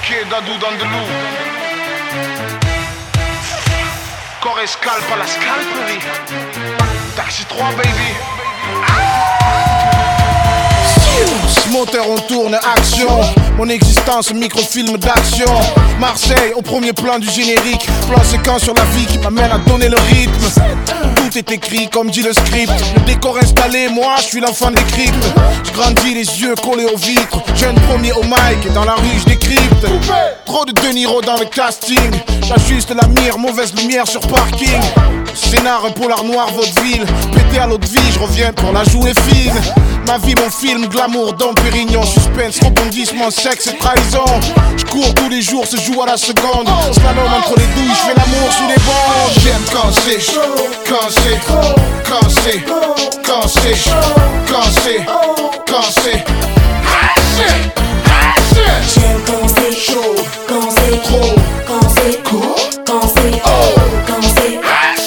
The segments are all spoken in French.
Ok, Dadou dans de loup. Corps et scalp à la scalperie. Taxi 3 baby. Moteur on tourne, action. Mon existence, microfilm d'action. Marseille, au premier plan du générique. Plan séquence sur la vie qui m'amène à donner le rythme. Tout est écrit comme dit le script. Le décor installé, moi je suis l'enfant des cryptes. Je grandis les yeux collés aux vitres. Jeune premier au mic et dans la rue je décrypte. Trop de De Niro dans le casting. J'ajuste la mire, mauvaise lumière sur parking. Scénar, un polar noir, vaudeville. Pété à l'autre vie, je reviens pour la jouer fine. Ma vie, mon film, glamour, Dom Pérignon. Suspense, rebondissement, sexe et trahison. Je cours tous les jours, se joue à la seconde. Slalom entre les douilles, je fais l'amour sous les bandes. J'aime quand c'est chaud, quand c'est quand c'est quand c'est quand c'est quand c'est j'aime quand c'est chaud, quand c'est trop, quand c'est court, quand c'est quand c'est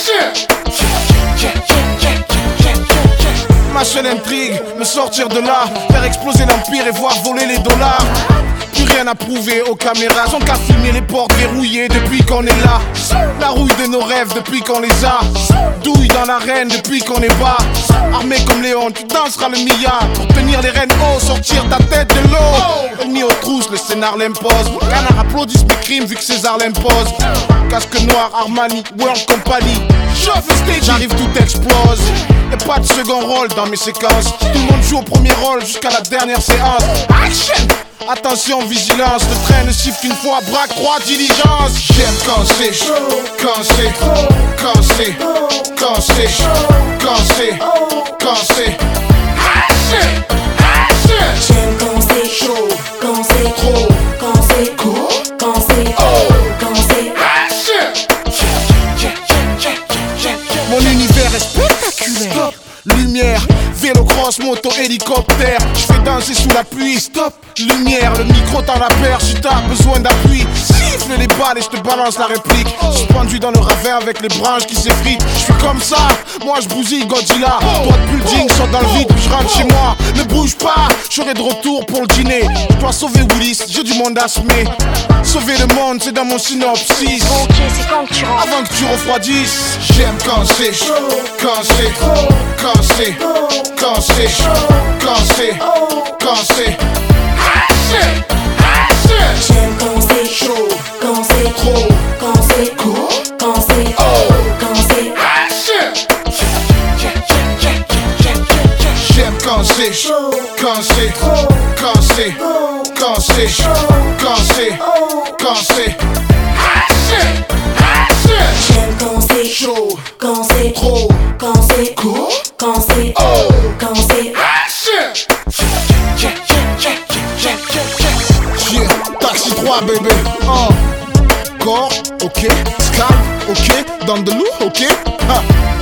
ma seule intrigue, me sortir de là, faire exploser l'empire et voir voler les dollars. Plus rien à prouver aux caméras, sont qu'à filmer les portes verrouillées depuis qu'on est là. La rouille de nos rêves depuis qu'on les a. Douille dans l'arène depuis qu'on est bas. Armé comme Léon, tu danseras le milliard. Pour tenir les rênes hauts, sortir ta tête de l'eau. Ennemi aux trousses, le scénar l'impose. Canard applaudissent mes crimes vu que César l'impose. Casque noir, Armani, World Company. Chauffe le stage, j'arrive, tout explose. Y'a pas de second rôle dans mes séquences. Tout le monde joue au premier rôle jusqu'à la dernière séance. Action! Attention, vigilance, le train ne siffle qu'une fois, braque 3 diligences. J'aime quand c'est chaud, quand c'est quand c'est quand c'est quand c'est quand c'est j'aime quand c'est chaud, quand c'est trop, quand c'est court, quand c'est quand c'est mon univers est spectaculaire. Lumière, vélo cross, moto, hélicoptère. Je fais danser sous la pluie. Stop, lumière, le micro t'en la perche. Si t'as besoin d'appui, siffle les balles et je te balance la réplique. Suspendu dans le ravin avec les branches qui s'effritent. Je suis comme ça, moi je bousille Godzilla. Toi de building, sors dans le vide puis je rentre chez moi. Ne bouge pas, je serai de retour pour le dîner. Je dois sauver Willis, j'ai du monde à semer. Sauver le monde, c'est dans mon synopsis. Ok, c'est quand que tu rentres? Avant que tu refroidisses. J'aime quand c'est chaud, quand c'est quand c'est quand c'est quand c'est quand c'est j'aime quand c'est chaud, quand c'est trop, quand c'est court, quand c'est quand c'est j'aime quand c'est chaud, quand c'est quand c'est quand c'est quand c'est quand c'est j'aime quand c'est chaud, quand c'est trop, quand c'est court, quand c'est quand c'est yeah, taxi 3 bébé. Corps, ok, scalp, ok, dans de loup, ok.